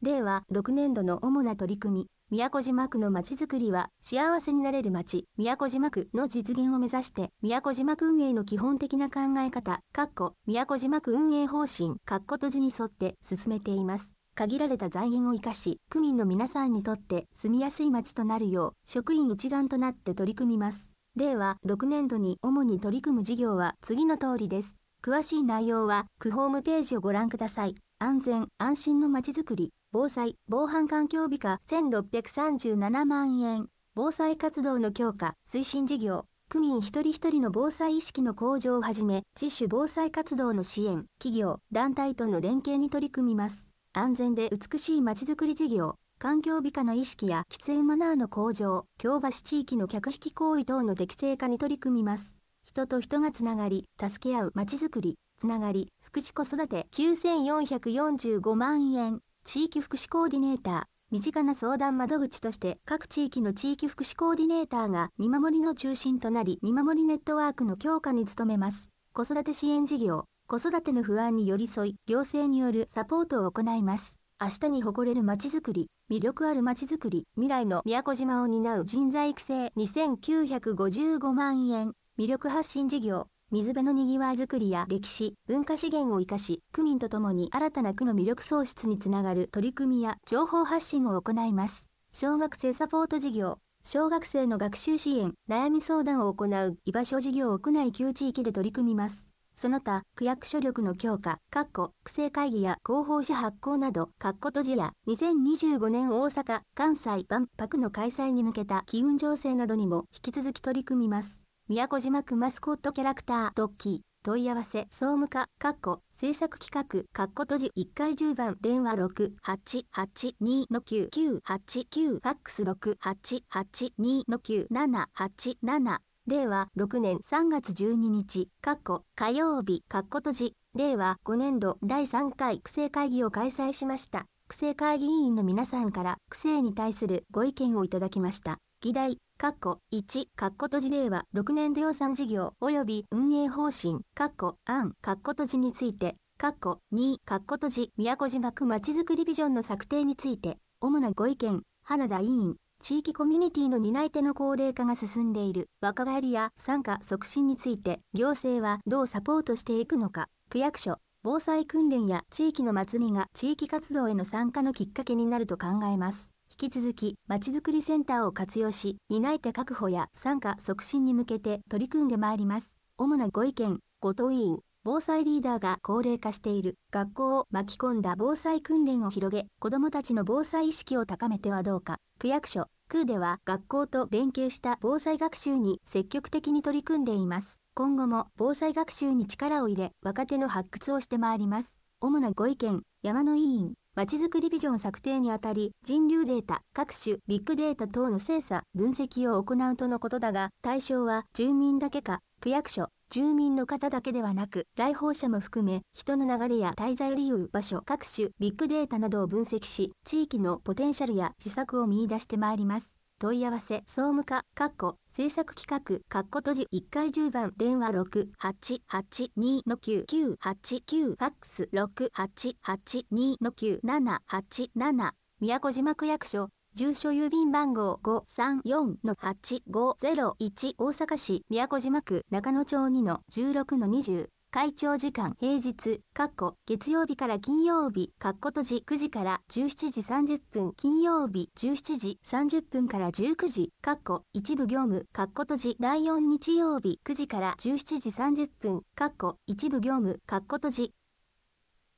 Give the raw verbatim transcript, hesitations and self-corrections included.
れいわろくねんどの主な取り組み。宮古島区のまちづくりは幸せになれるまち、宮古島区の実現を目指して、宮古島区運営の基本的な考え方、かっこ宮古島区運営方針、かっこ閉じに沿って進めています。限られた財源を生かし、区民の皆さんにとって住みやすい街となるよう、職員一丸となって取り組みます。れいわろくねんどに主に取り組む事業は次の通りです。詳しい内容は区ホームページをご覧ください。安全・安心のまちづくり。防災・防犯環境美化せんろっぴゃくさんじゅうななまんえん。防災活動の強化、推進事業。区民一人一人の防災意識の向上をはじめ、自主防災活動の支援、企業、団体との連携に取り組みます。安全で美しいまちづくり事業。環境美化の意識や喫煙マナーの向上、京橋地域の客引き行為等の適正化に取り組みます。人と人がつながり、助け合うまちづくり、つながり、福祉子育てきゅうせんよんひゃくよんじゅうごまんえん。地域福祉コーディネーター、身近な相談窓口として各地域の地域福祉コーディネーターが見守りの中心となり見守りネットワークの強化に努めます。子育て支援事業、子育ての不安に寄り添い、行政によるサポートを行います。明日に誇れるまちづくり、魅力あるまちづくり、未来の宮古島を担う人材育成にせんきゅうひゃくごじゅうごまんえん、魅力発信事業、水辺のにぎわいづくりや歴史、文化資源を生かし、区民とともに新たな区の魅力創出につながる取り組みや情報発信を行います。小学生サポート事業、小学生の学習支援、悩み相談を行う居場所事業を区内きゅう地域で取り組みます。その他、区役所力の強化、かっこ区政会議や広報誌発行など、かっこ閉じやにせんにじゅうごねん大阪・関西万博の開催に向けた機運醸成などにも引き続き取り組みます。宮古島区マスコットキャラクタードッキー問い合わせ総務課かっこ制作企画かっこ閉じいっかいじゅうばん電話ろくはちはちにのきゅうきゅうはちきゅうファックスろくはちはちにのきゅうななはちななれいわろくねんさんがつじゅうににちかっこ火曜日かっこ閉じれいわごねんどだいさんかい区政会議を開催しました。区政会議員の皆さんから区政に対するご意見をいただきました。議題かっこいち、かっこ閉じれいわろくねんど予算事業及び運営方針、かっこ案、かっこ閉じについて、かっこに、かっこ閉じ宮古島区まちづくりビジョンの策定について、主なご意見、花田委員、地域コミュニティの担い手の高齢化が進んでいる若返りや参加促進について、行政はどうサポートしていくのか、区役所、防災訓練や地域の祭りが地域活動への参加のきっかけになると考えます。引き続き、まちづくりセンターを活用し、担い手確保や参加促進に向けて取り組んでまいります。主なご意見、後藤委員、防災リーダーが高齢化している学校を巻き込んだ防災訓練を広げ、子どもたちの防災意識を高めてはどうか。区役所、区では学校と連携した防災学習に積極的に取り組んでいます。今後も防災学習に力を入れ、若手の発掘をしてまいります。主なご意見、山野委員。まちづくりビジョン策定にあたり、人流データ、各種ビッグデータ等の精査、分析を行うとのことだが、対象は住民だけか、区役所、住民の方だけではなく、来訪者も含め、人の流れや滞在理由、場所、各種ビッグデータなどを分析し、地域のポテンシャルや施策を見出してまいります。問い合わせ、総務課、かっこ制作企画、かっこ閉じいっかいじゅうばん電話ろくはちはちにのきゅうきゅうはちきゅうファックスろくはちはちにのきゅうななはちなな宮古島区役所住所郵便番号 ごさんよんのはちごゼロいち 大阪市宮古島区中野町にのじゅうろくのにじゅう会長時間平日、かっこ月曜日から金曜日、かっこ閉じくじからじゅうしちじさんじゅっぷん金曜日じゅうしちじさんじゅっぷんからじゅうくじ、かっこ一部業務、かっこ閉じだいよん日曜日くじからじゅうしちじさんじゅっぷん、かっこ一部業務、かっこ閉じ